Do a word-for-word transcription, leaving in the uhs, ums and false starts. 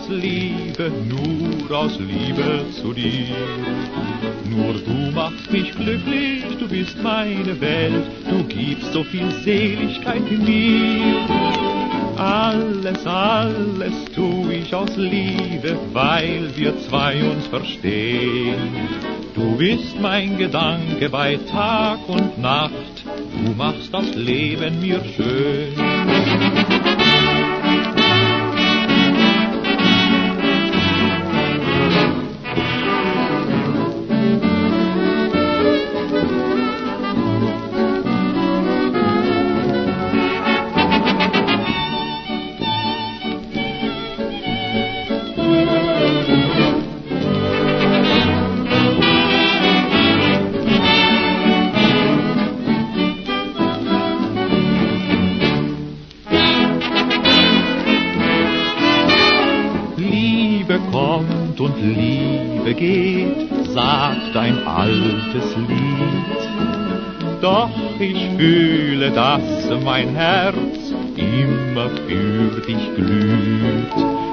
aus Liebe, nur aus Liebe zu dir. Nur du machst mich glücklich, du bist meine Welt, du gibst so viel Seligkeit in mir. Alles, alles tu ich aus Liebe, weil wir zwei uns verstehen. Du bist mein Gedanke bei Tag und Nacht, du machst das Leben mir schön. Liebe kommt und Liebe geht, sagt ein altes Lied. Doch ich fühle, dass mein Herz immer für dich glüht.